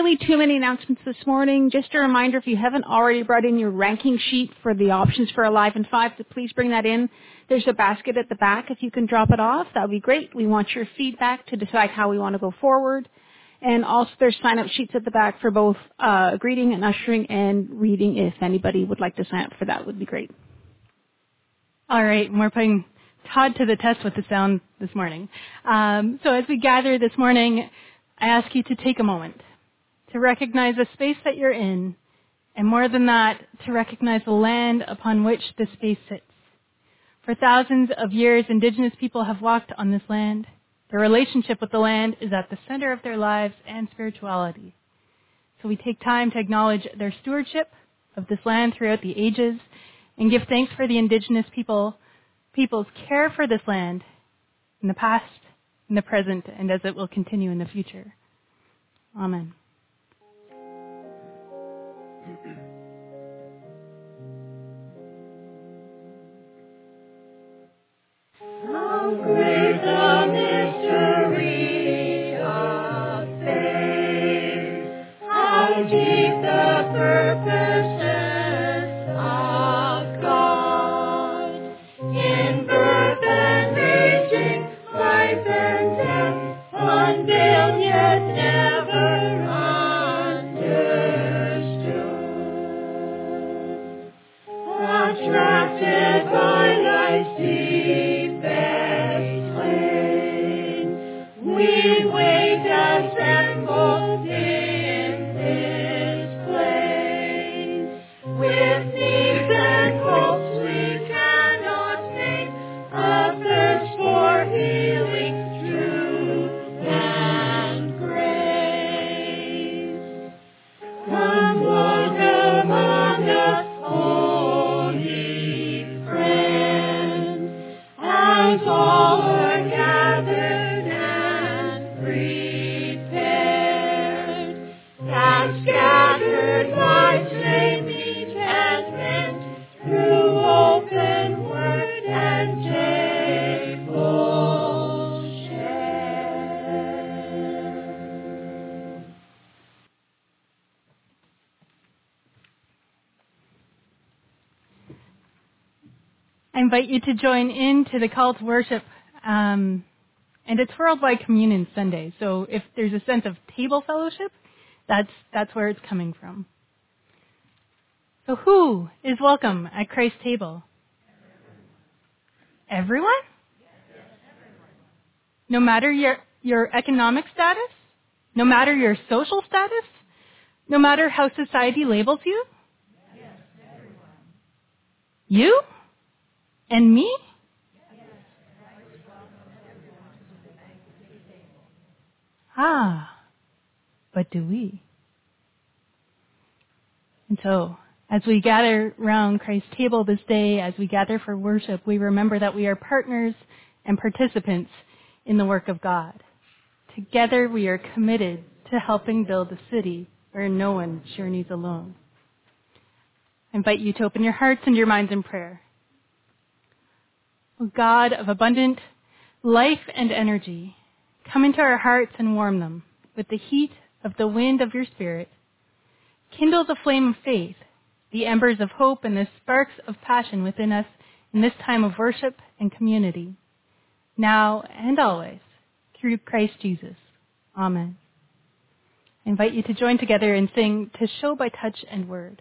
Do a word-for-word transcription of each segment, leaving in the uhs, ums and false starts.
really too many announcements this morning. Just a reminder, if you haven't already brought in your ranking sheet for the options for Alive and Five, to please bring that in. There's a basket at the back. If you can drop it off, that would be great. We want your feedback to decide how we want to go forward. And also there's sign-up sheets at the back for both uh, greeting and ushering and reading. If anybody would like to sign up for that, would be great. All right, and we're putting Todd to the test with the sound this morning. Um, so as we gather this morning, I ask you to take a moment to recognize the space that you're in, and more than that, to recognize the land upon which this space sits. For thousands of years, Indigenous people have walked on this land. Their relationship with the land is at the center of their lives and spirituality. So we take time to acknowledge their stewardship of this land throughout the ages and give thanks for the Indigenous people, people's care for this land in the past, in the present, and as it will continue in the future. Amen. How great the mystery of faith, how deep the purposes of God, in birth and raging, life and death, unveiled yet never understood. Attracted by life's deepest plain, we wait assembled in this place. With needs and hopes we cannot name, a thirst for healing, truth, and grace. Come walk among us, holy friends, as all are gathered and prepared, that scattered lives may meet and mend through open word and table share. I invite you to join in to the call to worship, um, and it's Worldwide Communion Sunday. So if there's a sense of table fellowship, that's that's where it's coming from. So who is welcome at Christ's table? Everyone? No matter your your economic status, no matter your social status, no matter how society labels you? You? And me? Ah, but do we? And so, as we gather around Christ's table this day, as we gather for worship, we remember that we are partners and participants in the work of God. Together we are committed to helping build a city where no one journeys alone. I invite you to open your hearts and your minds in prayer. O God of abundant life and energy, come into our hearts and warm them with the heat of the wind of your Spirit. Kindle the flame of faith, the embers of hope, and the sparks of passion within us in this time of worship and community, now and always, through Christ Jesus. Amen. I invite you to join together and sing "To Show by Touch and Word."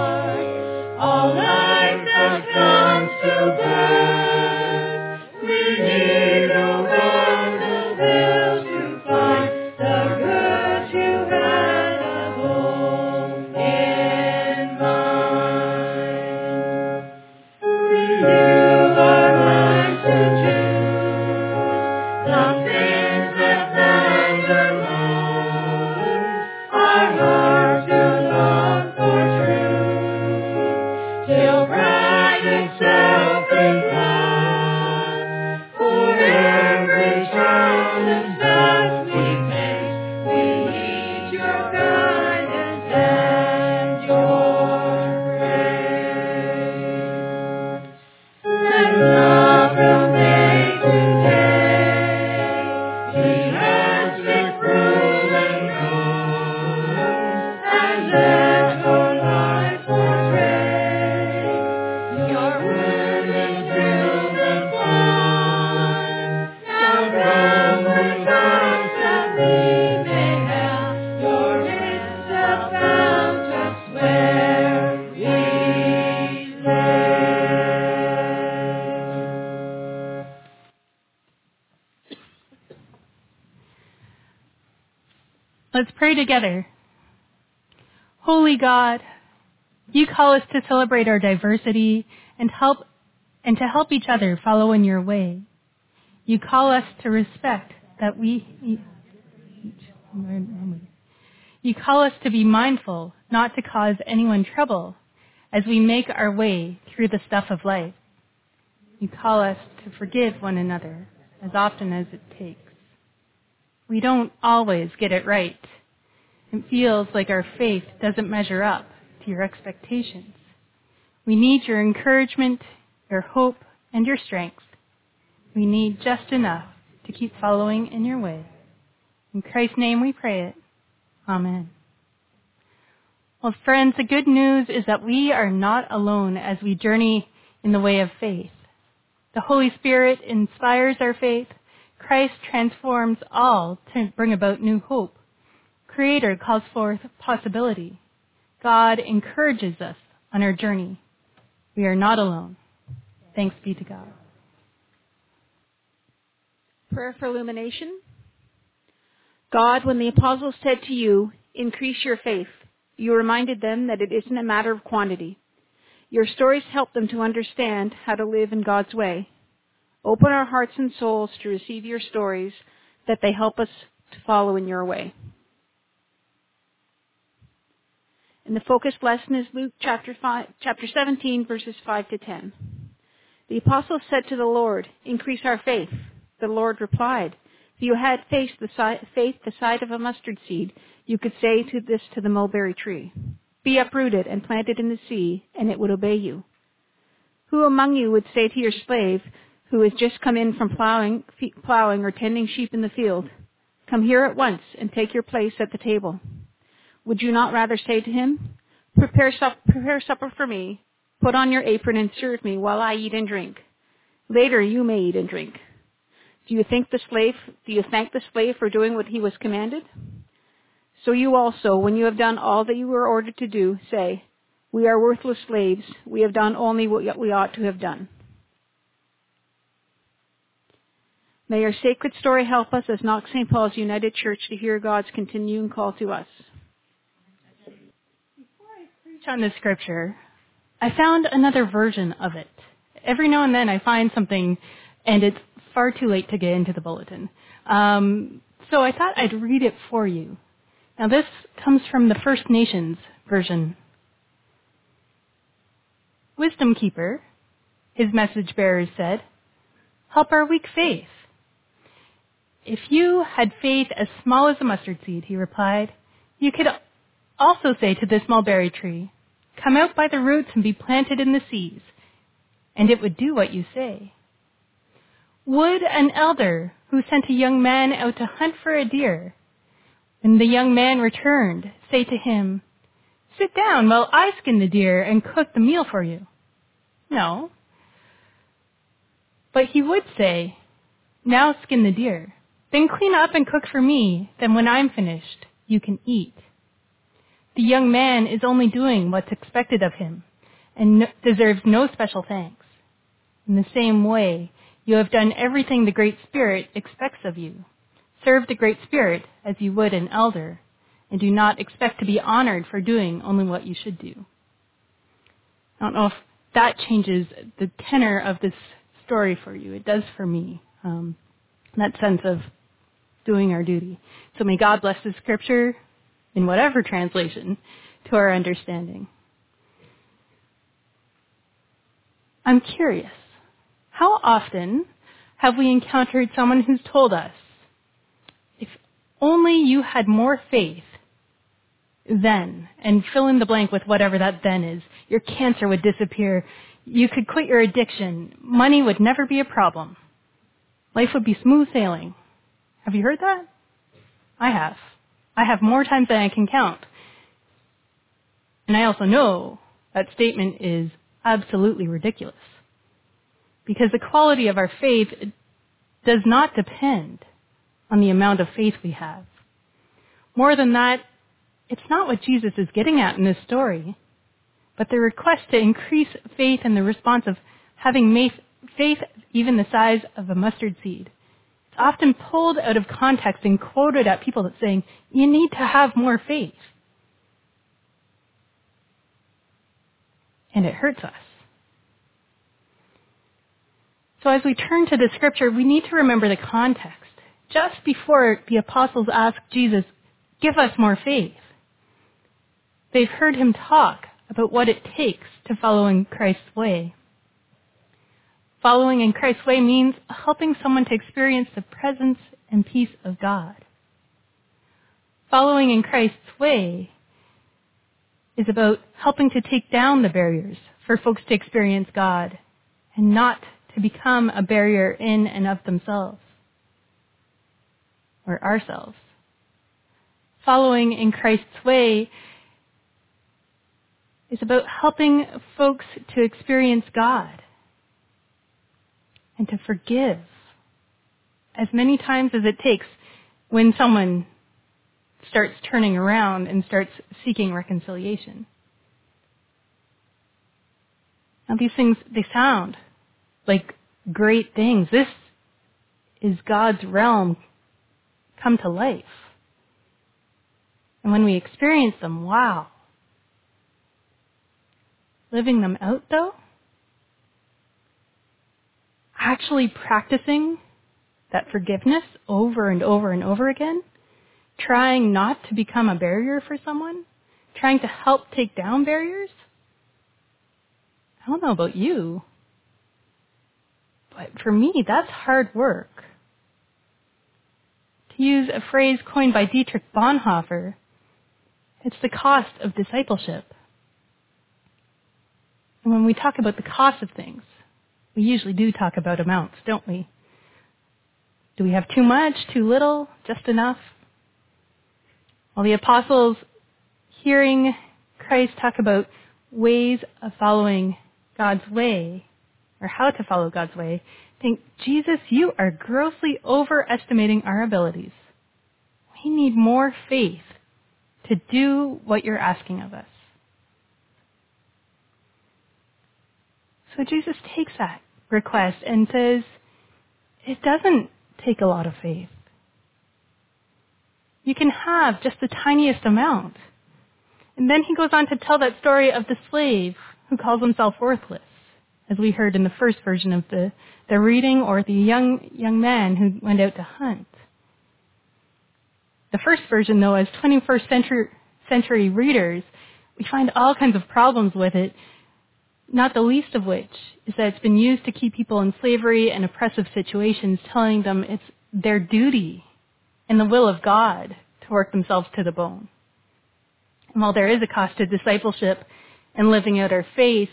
All life that comes to birth, Let's pray together. Holy God, you call us to celebrate our diversity and help and to help each other follow in your way. You call us to respect that we You call us to be mindful, not to cause anyone trouble as we make our way through the stuff of life. You call us to forgive one another as often as it takes. We don't always get it right. It feels like our faith doesn't measure up to your expectations. We need your encouragement, your hope, and your strength. We need just enough to keep following in your way. In Christ's name we pray it. Amen. Well, friends, the good news is that we are not alone as we journey in the way of faith. The Holy Spirit inspires our faith. Christ transforms all to bring about new hope. Creator calls forth possibility. God encourages us on our journey. We are not alone. Thanks be to God. Prayer for illumination. God, when the apostles said to you, increase your faith, you reminded them that it isn't a matter of quantity. Your stories help them to understand how to live in God's way. Open our hearts and souls to receive your stories, that they help us to follow in your way. And the focused lesson is Luke chapter five, chapter seventeen, verses five to ten. The apostles said to the Lord, increase our faith. The Lord replied, if you had faith the, si- faith the size of a mustard seed, you could say to this to the mulberry tree, be uprooted and planted in the sea, and it would obey you. Who among you would say to your slave, who has just come in from plowing, fe- plowing or tending sheep in the field, come here at once and take your place at the table? Would you not rather say to him, prepare, sup- prepare supper for me, put on your apron and serve me while I eat and drink. Later you may eat and drink. Do you think the slave, do you thank the slave for doing what he was commanded? So you also, when you have done all that you were ordered to do, say, we are worthless slaves. We have done only what we ought to have done. May our sacred story help us as Knox Saint Paul's United Church to hear God's continuing call to us. Before I preach on this scripture, I found another version of it. Every now and then I find something, and it's far too late to get into the bulletin. Um, so I thought I'd read it for you. Now this comes from the First Nations version. Wisdom Keeper, his message bearer said, help our weak faith. If you had faith as small as a mustard seed, he replied, you could also say to this mulberry tree, come out by the roots and be planted in the seas, and it would do what you say. Would an elder who sent a young man out to hunt for a deer, when the young man returned, say to him, sit down while I skin the deer and cook the meal for you? No. But he would say, now skin the deer, then clean up and cook for me, then when I'm finished, you can eat. The young man is only doing what's expected of him and no, deserves no special thanks. In the same way, you have done everything the Great Spirit expects of you. Serve the Great Spirit as you would an elder, and do not expect to be honored for doing only what you should do. I don't know if that changes the tenor of this story for you. It does for me, um, that sense of doing our duty. So may God bless the scripture in whatever translation to our understanding. I'm curious, how often have we encountered someone who's told us, if only you had more faith then, and fill in the blank with whatever that then is, your cancer would disappear, you could quit your addiction, money would never be a problem, life would be smooth sailing. Have you heard that? I have. I have more times than I can count. And I also know that statement is absolutely ridiculous. Because the quality of our faith does not depend on the amount of faith we have. More than that, it's not what Jesus is getting at in this story, but the request to increase faith in the response of having faith even the size of a mustard seed. It's often pulled out of context and quoted at people that's saying, you need to have more faith. And it hurts us. So as we turn to the scripture, we need to remember the context. Just before the apostles asked Jesus, give us more faith, they've heard him talk about what it takes to follow in Christ's way. Following in Christ's way means helping someone to experience the presence and peace of God. Following in Christ's way is about helping to take down the barriers for folks to experience God and not to become a barrier in and of themselves or ourselves. Following in Christ's way is about helping folks to experience God and to forgive as many times as it takes when someone starts turning around and starts seeking reconciliation. Now these things, they sound like great things. This is God's realm come to life. And when we experience them, wow. Living them out, though, actually practicing that forgiveness over and over and over again, trying not to become a barrier for someone, trying to help take down barriers. I don't know about you, but for me, that's hard work. To use a phrase coined by Dietrich Bonhoeffer, it's the cost of discipleship. And when we talk about the cost of things, we usually do talk about amounts, don't we? Do we have too much, too little, just enough? Well, the apostles, hearing Christ talk about ways of following God's way, or how to follow God's way, think, Jesus, you are grossly overestimating our abilities. We need more faith to do what you're asking of us. So Jesus takes that request and says, it doesn't take a lot of faith. You can have just the tiniest amount. And then he goes on to tell that story of the slave who calls himself worthless, as we heard in the first version of the, the reading, or the young young man who went out to hunt. The first version, though, as twenty-first century, century readers, we find all kinds of problems with it, not the least of which is that it's been used to keep people in slavery and oppressive situations, telling them it's their duty and the will of God to work themselves to the bone. And while there is a cost to discipleship and living out our faith,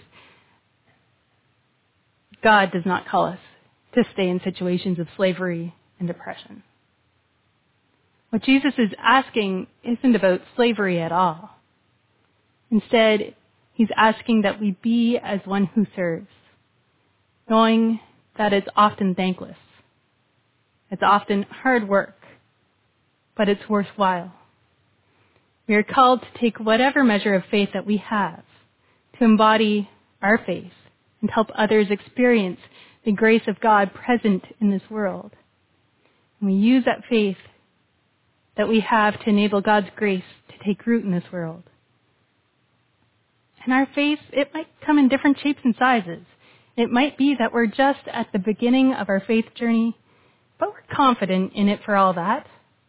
God does not call us to stay in situations of slavery and oppression. What Jesus is asking isn't about slavery at all. Instead, he's asking that we be as one who serves, knowing that it's often thankless. It's often hard work, but it's worthwhile. We are called to take whatever measure of faith that we have to embody our faith and help others experience the grace of God present in this world. And we use that faith that we have to enable God's grace to take root in this world. And our faith, it might come in different shapes and sizes. It might be that we're just at the beginning of our faith journey, but we're confident in it for all that.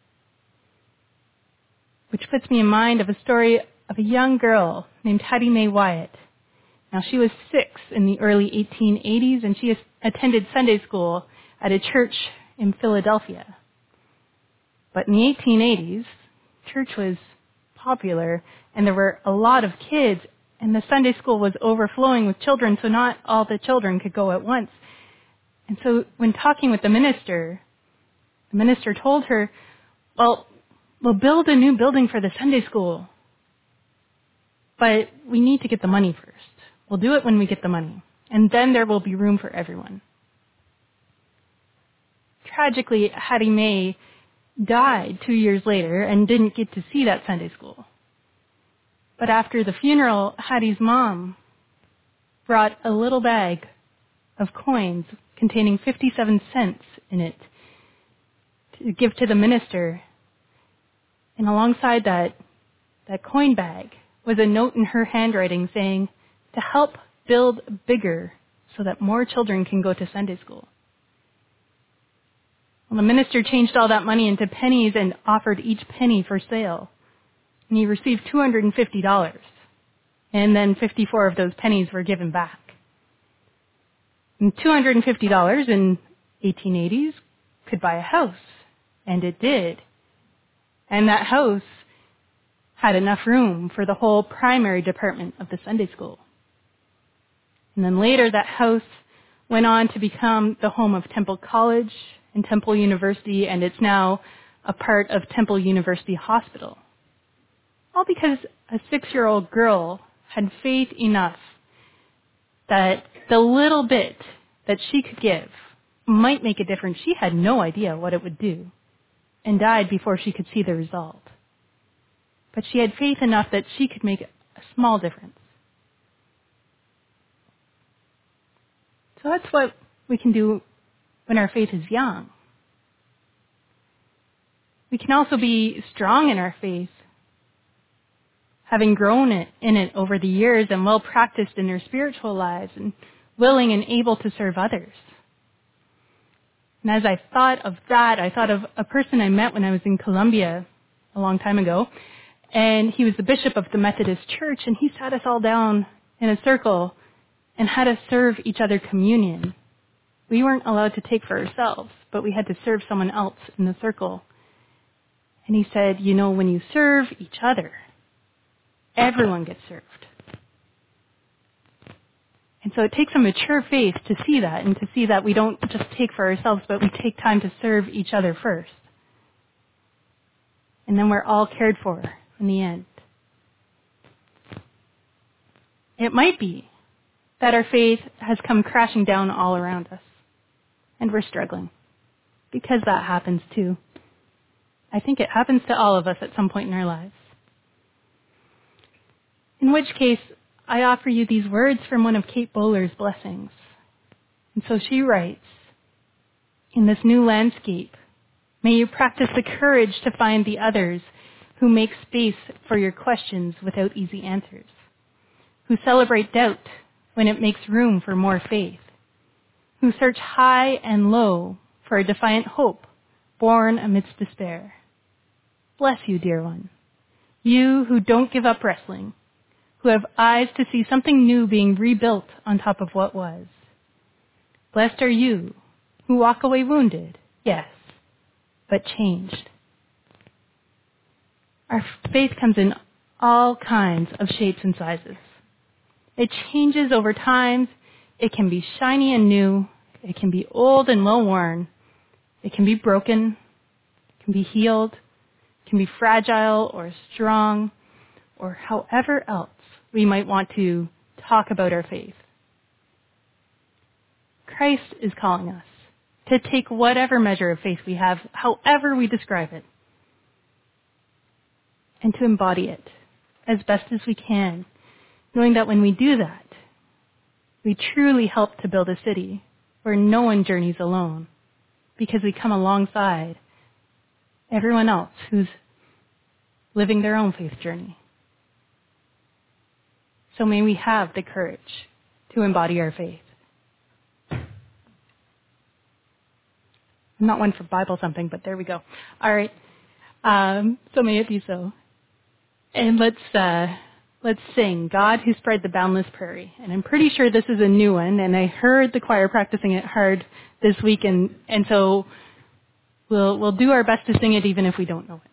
Which puts me in mind of a story of a young girl named Hattie Mae Wyatt. Now, she was six in the early eighteen eighties, and she attended Sunday school at a church in Philadelphia. But in the eighteen eighties, church was popular, and there were a lot of kids, and the Sunday school was overflowing with children, so not all the children could go at once. And so when talking with the minister, the minister told her, well, we'll build a new building for the Sunday school, but we need to get the money first. We'll do it when we get the money, and then there will be room for everyone. Tragically, Hattie Mae died two years later and didn't get to see that Sunday school. But after the funeral, Hattie's mom brought a little bag of coins containing fifty-seven cents in it to give to the minister. And alongside that, that coin bag was a note in her handwriting saying, to help build bigger so that more children can go to Sunday school. Well, the minister changed all that money into pennies and offered each penny for sale. And he received two hundred fifty dollars. And then fifty-four of those pennies were given back. And two hundred fifty dollars in eighteen eighties could buy a house. And it did. And that house had enough room for the whole primary department of the Sunday school. And then later that house went on to become the home of Temple College and Temple University, and it's now a part of Temple University Hospital. All because a six-year-old girl had faith enough that the little bit that she could give might make a difference. She had no idea what it would do and died before she could see the result. But she had faith enough that she could make a small difference. So that's what we can do when our faith is young. We can also be strong in our faith, having grown it, in it over the years and well practiced in their spiritual lives and willing and able to serve others. And as I thought of that, I thought of a person I met when I was in Colombia a long time ago. And he was the bishop of the Methodist Church, and he sat us all down in a circle and had us serve each other communion. We weren't allowed to take for ourselves, but we had to serve someone else in the circle. And he said, you know, when you serve each other, everyone gets served. And so it takes a mature faith to see that, and to see that we don't just take for ourselves, but we take time to serve each other first. And then we're all cared for in the end. It might be that our faith has come crashing down all around us, and we're struggling, because that happens too. I think it happens to all of us at some point in our lives. In which case, I offer you these words from one of Kate Bowler's blessings. And so she writes, in this new landscape, may you practice the courage to find the others who make space for your questions without easy answers, who celebrate doubt when it makes room for more faith, who search high and low for a defiant hope born amidst despair. Bless you, dear one, you who don't give up wrestling, who have eyes to see something new being rebuilt on top of what was. Blessed are you who walk away wounded, yes, but changed. Our faith comes in all kinds of shapes and sizes. It changes over time. It can be shiny and new. It can be old and well-worn. It can be broken. It can be healed. It can be fragile or strong, or however else we might want to talk about our faith. Christ is calling us to take whatever measure of faith we have, however we describe it, and to embody it as best as we can, knowing that when we do that, we truly help to build a city where no one journeys alone, because we come alongside everyone else who's living their own faith journey. So may we have the courage to embody our faith. I'm not one for Bible thumping, but there we go. All right. Um, so may it be so. And let's uh, let's sing God Who Spread the Boundless Prairie. And I'm pretty sure this is a new one, and I heard the choir practicing it hard this week, and, and so we'll we'll do our best to sing it even if we don't know it.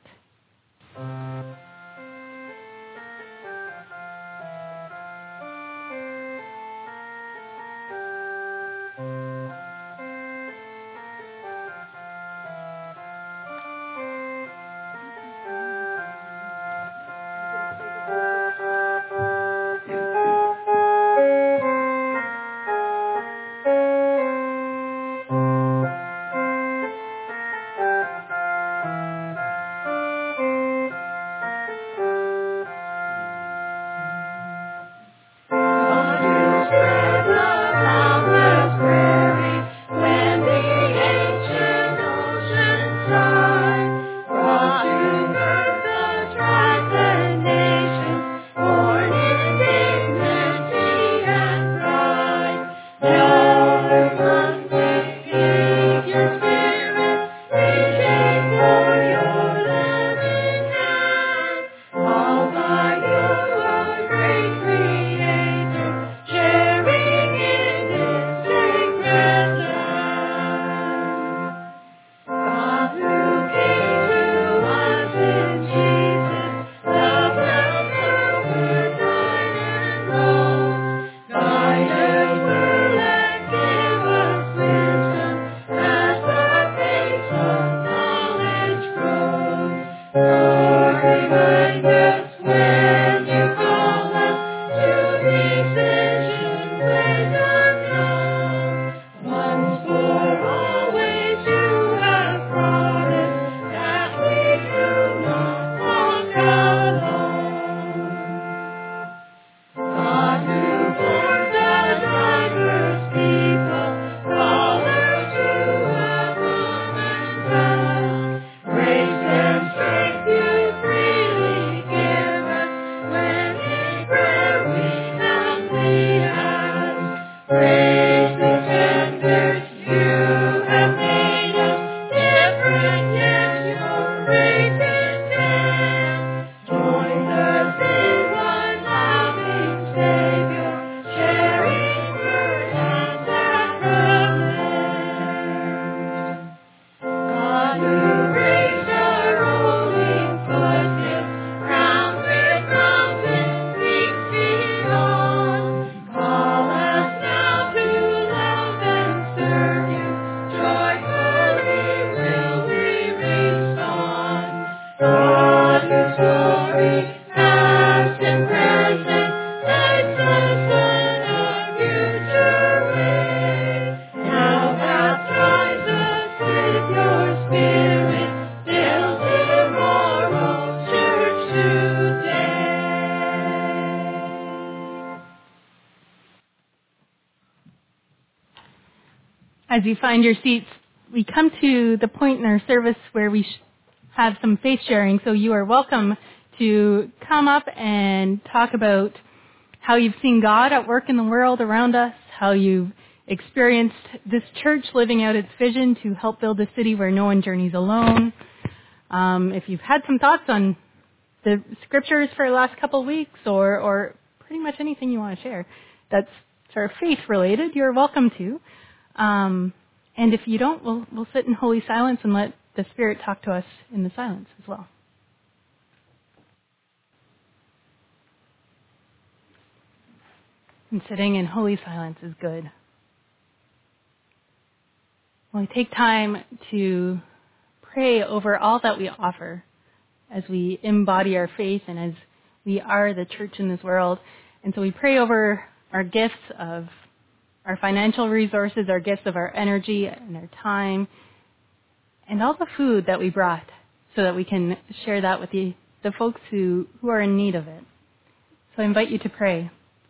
As you find your seats, we come to the point in our service where we sh- have some faith sharing. So you are welcome to come up and talk about how you've seen God at work in the world around us, how you've experienced this church living out its vision to help build a city where no one journeys alone. Um, if you've had some thoughts on the scriptures for the last couple of weeks, or, or pretty much anything you want to share that's sort of faith related, you're welcome to. Um, and if you don't, we'll, we'll sit in holy silence and let the Spirit talk to us in the silence as well. And sitting in holy silence is good. When we take time to pray over all that we offer as we embody our faith and as we are the church in this world. And so we pray over our gifts of our financial resources, our gifts of our energy and our time, and all the food that we brought so that we can share that with the, the folks who, who are in need of it. So I invite you to pray.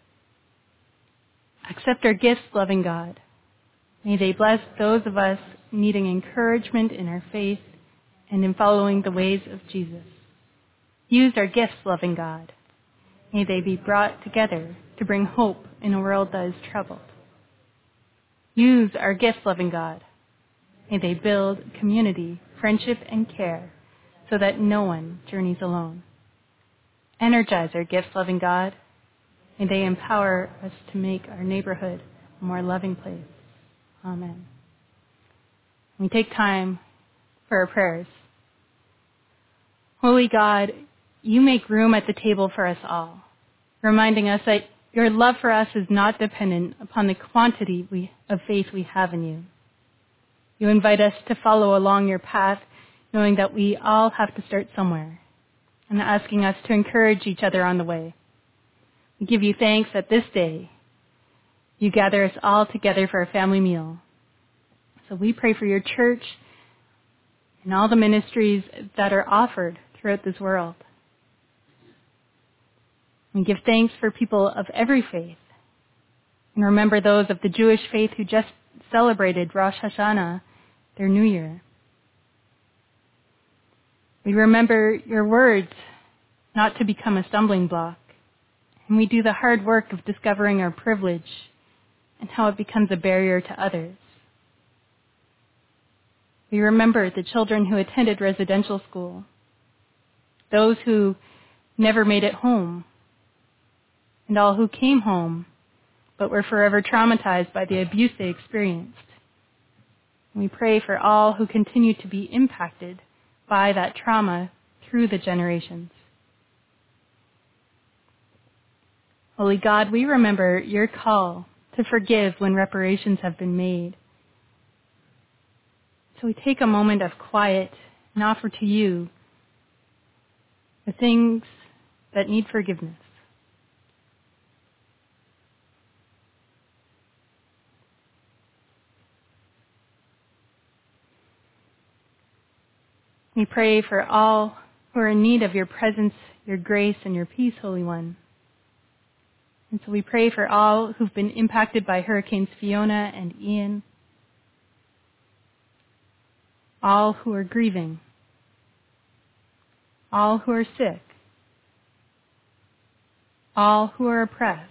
Accept our gifts, loving God. May they bless those of us needing encouragement in our faith and in following the ways of Jesus. Use our gifts, loving God. May they be brought together to bring hope in a world that is troubled. Use our gifts, loving God. May they build community, friendship, and care so that no one journeys alone. Energize our gifts, loving God. May they empower us to make our neighborhood a more loving place. Amen. We take time for our prayers. Holy God, you make room at the table for us all, reminding us that your love for us is not dependent upon the quantity we, of faith we have in you. You invite us to follow along your path, knowing that we all have to start somewhere, and asking us to encourage each other on the way. We give you thanks that this day you gather us all together for a family meal. So we pray for your church and all the ministries that are offered throughout this world. We give thanks for people of every faith. And remember those of the Jewish faith who just celebrated Rosh Hashanah, their new year. We remember your words not to become a stumbling block. And we do the hard work of discovering our privilege and how it becomes a barrier to others. We remember the children who attended residential school, those who never made it home, and all who came home but were forever traumatized by the abuse they experienced. And we pray for all who continue to be impacted by that trauma through the generations. Holy God, we remember your call to forgive when reparations have been made. So we take a moment of quiet and offer to you the things that need forgiveness. We pray for all who are in need of your presence, your grace, and your peace, Holy One. And so we pray for all who've been impacted by Hurricanes Fiona and Ian, all who are grieving, all who are sick, all who are oppressed,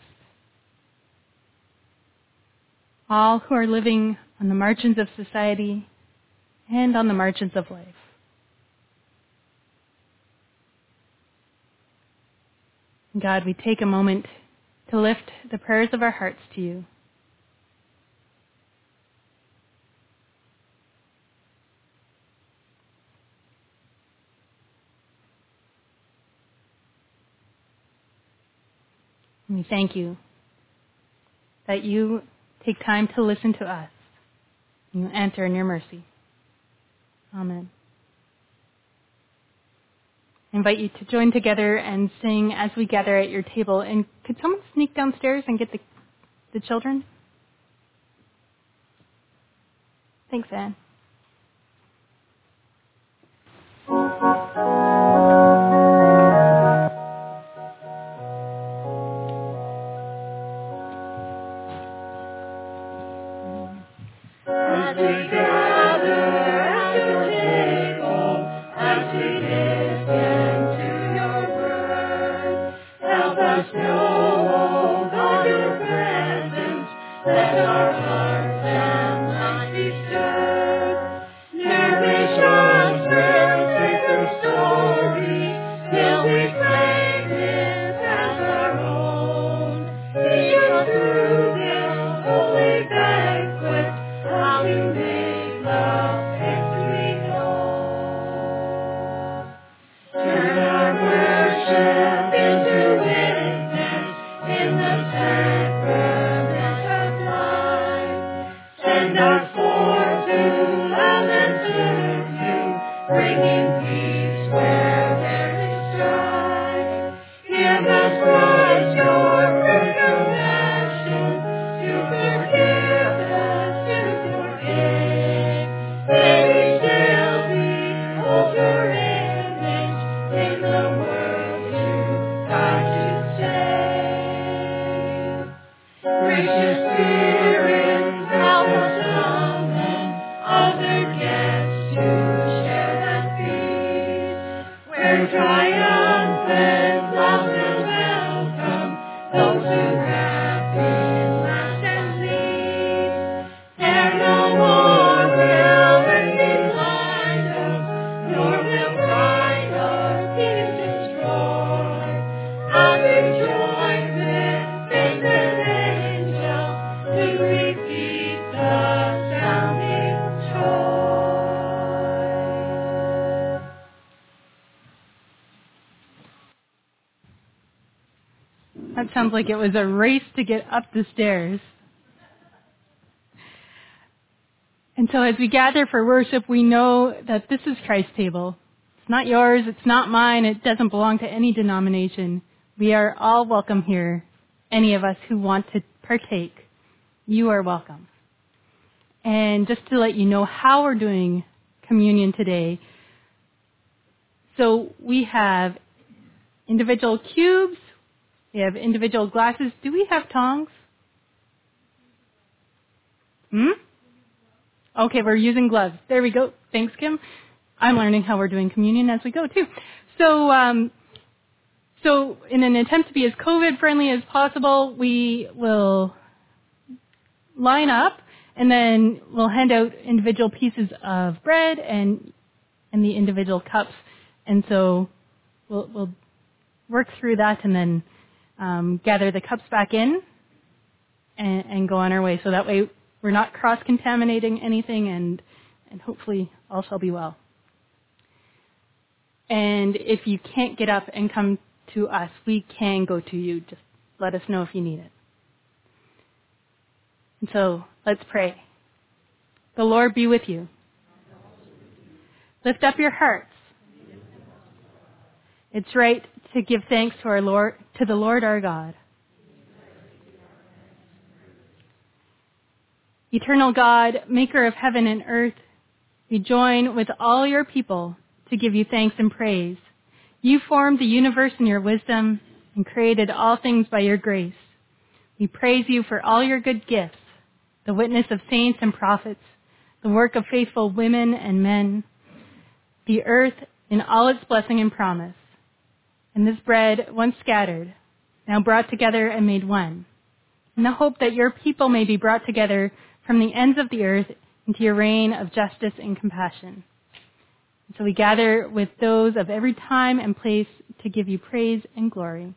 all who are living on the margins of society and on the margins of life. God, we take a moment to lift the prayers of our hearts to you. And we thank you that you take time to listen to us and you answer in your mercy. Amen. I invite you to join together and sing as we gather at your table. And could someone sneak downstairs and get the, the children? Thanks, Anne. As we gather at your table, as we listen to your word, help us know, oh God, your presence. Let our hearts and minds be stirred. Nourish us with sacred stories, till we claim it as our own. Teach us through this holy banquet how to make love victory known. Turn our worship into witness in the sacrament of life. Send us forth to love and serve you, bringing peace where there is strife. Give us, Christ, your good compassion, to forgive and to forgive. May we still be older image in the world you died to save. Gracious Spirit, help us summon other guests to share that peace, where triumphant love will welcome those who have been last and least. There no more will envy blind us, nor will pride our peace destroy. As we join with saints and angels to repeat the sounding joy. That sounds like it was a race to get up the stairs. And so as we gather for worship, we know that this is Christ's table. It's not yours, it's not mine, it doesn't belong to any denomination. We are all welcome here. Any of us who want to partake, you are welcome. And just to let you know how we're doing communion today. So we have individual cubes, we have individual glasses. Do we have tongs? Hmm? Okay, we're using gloves. There we go. Thanks, Kim. I'm learning how we're doing communion as we go, too. So, um, so in an attempt to be as COVID-friendly as possible, we will line up And then we'll hand out individual pieces of bread and and the individual cups. And so we'll, we'll work through that and then um, gather the cups back in and, and go on our way. So that way we're not cross-contaminating anything, and, and hopefully all shall be well. And if you can't get up and come to us, we can go to you. Just let us know if you need it. And so let's pray. The Lord be with you. Lift up your hearts. It's right to give thanks to our Lord, to the Lord our God. Eternal God, maker of heaven and earth, we join with all your people to give you thanks and praise. You formed the universe in your wisdom and created all things by your grace. We praise you for all your good gifts, the witness of saints and prophets, the work of faithful women and men, the earth in all its blessing and promise, and this bread once scattered, now brought together and made one, in the hope that your people may be brought together from the ends of the earth into your reign of justice and compassion. And so we gather with those of every time and place to give you praise and glory.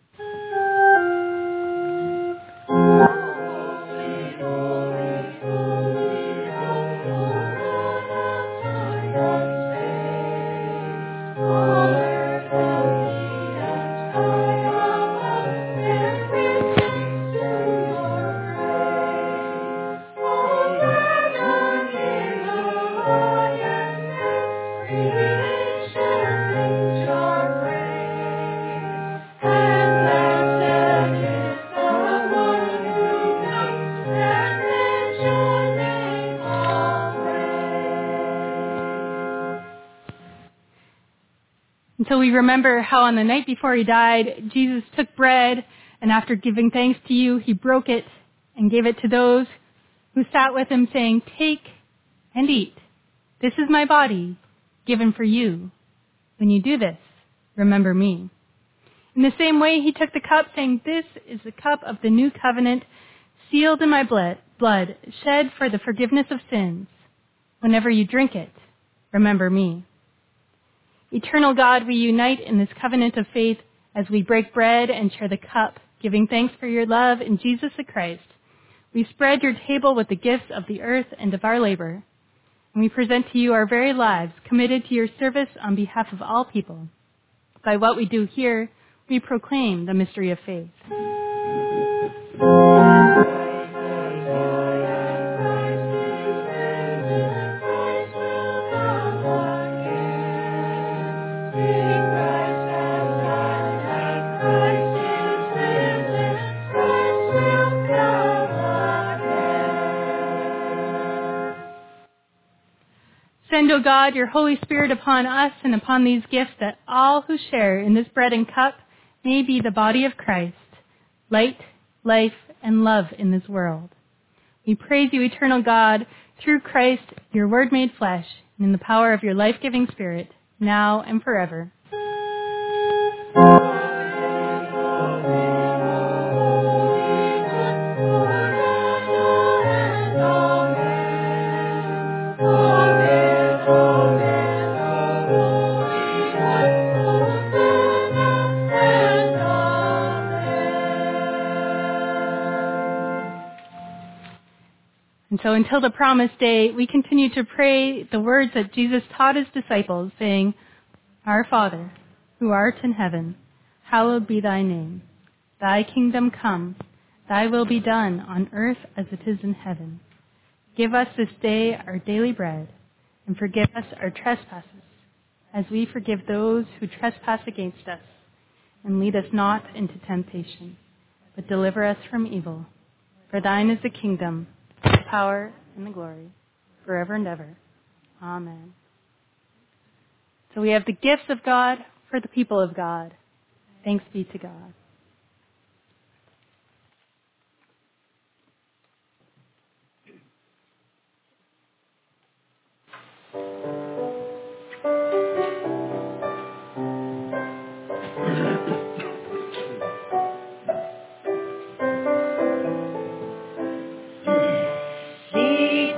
And so we remember how on the night before he died, Jesus took bread, and after giving thanks to you, he broke it and gave it to those who sat with him, saying, "Take and eat. This is my body, given for you. When you do this, remember me." In the same way, he took the cup, saying, "This is the cup of the new covenant, sealed in my blood, blood, shed for the forgiveness of sins. Whenever you drink it, remember me." Eternal God, we unite in this covenant of faith as we break bread and share the cup, giving thanks for your love in Jesus the Christ. We spread your table with the gifts of the earth and of our labor, and we present to you our very lives, committed to your service on behalf of all people. By what we do here, we proclaim the mystery of faith. Send, O God, your Holy Spirit upon us and upon these gifts, that all who share in this bread and cup may be the body of Christ, light, life, and love in this world. We praise you, eternal God, through Christ, your word made flesh, and in the power of your life-giving Spirit, now and forever. And so until the promised day, we continue to pray the words that Jesus taught his disciples, saying, "Our Father, who art in heaven, hallowed be thy name. Thy kingdom come, thy will be done on earth as it is in heaven. Give us this day our daily bread, and forgive us our trespasses, as we forgive those who trespass against us. And lead us not into temptation, but deliver us from evil. For thine is the kingdom, the power, and the glory, forever and ever. Amen." So we have the gifts of God for the people of God. Thanks be to God. Seek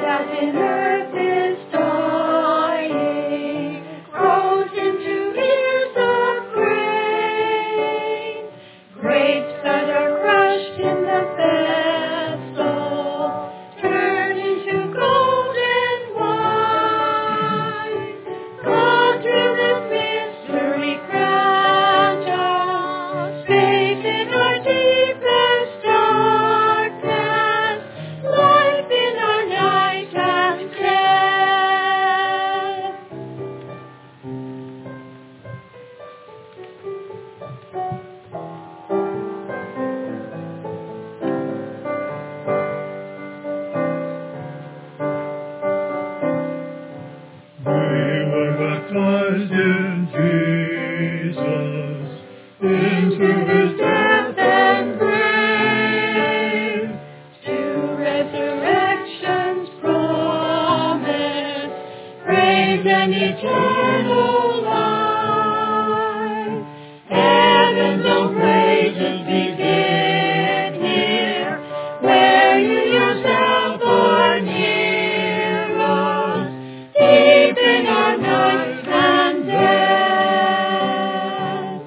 trust in Jesus, into his death and grave, to resurrection's promise, praise and eternal life. Heaven's own praises begin here, where you yourself are near us, deep in our night and death.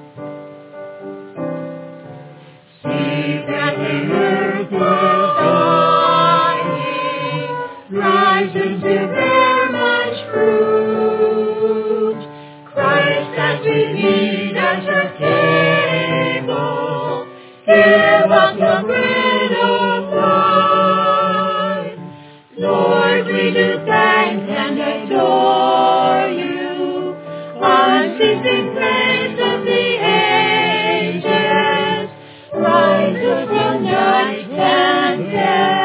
See that the earth was dying, rises to bear much fruit. Christ as we eat at your table, give us the bread of life. Lord, we do thank and adore you, unceasing praise of the ages, rises from night and death.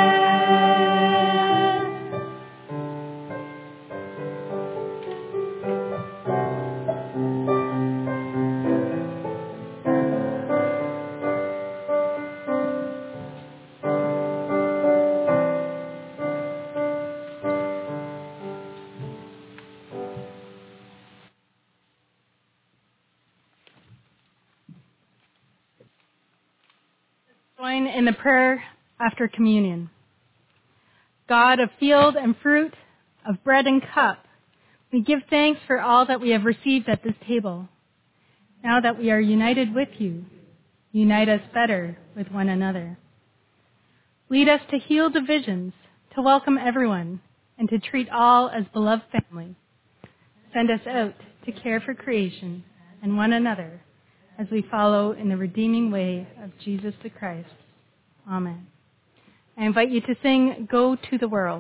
Join in the prayer after communion. God of field and fruit, of bread and cup, we give thanks for all that we have received at this table. Now that we are united with you, unite us better with one another. Lead us to heal divisions, to welcome everyone, and to treat all as beloved family. Send us out to care for creation and one another as we follow in the redeeming way of Jesus the Christ. Amen. I invite you to sing Go to the World.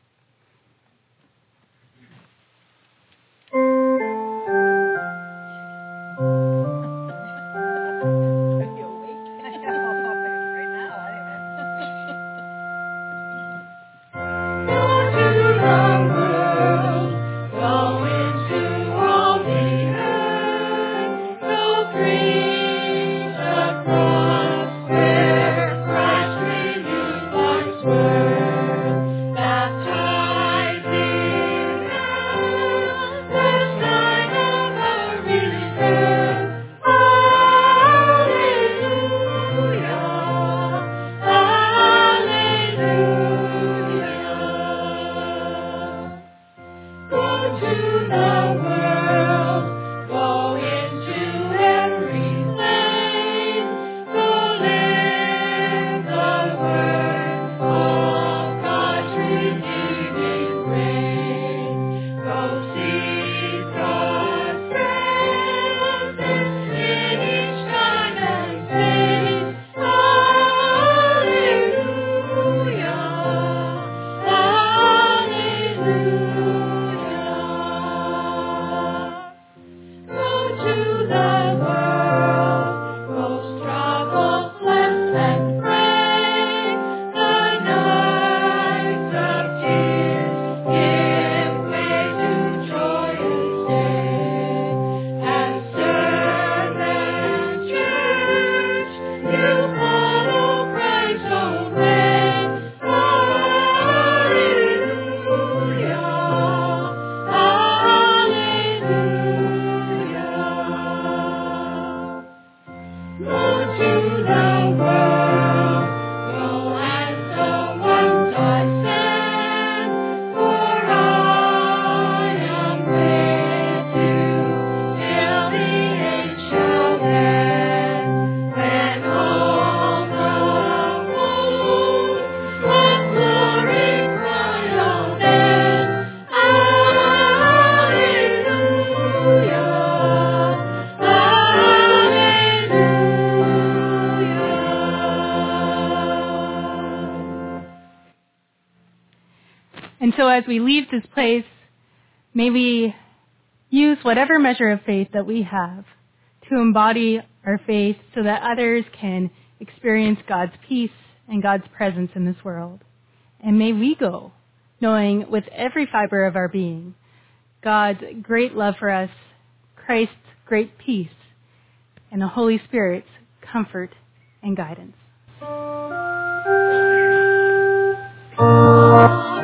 And so as we leave this place, may we use whatever measure of faith that we have to embody our faith so that others can experience God's peace and God's presence in this world. And may we go knowing with every fiber of our being, God's great love for us, Christ's great peace, and the Holy Spirit's comfort and guidance.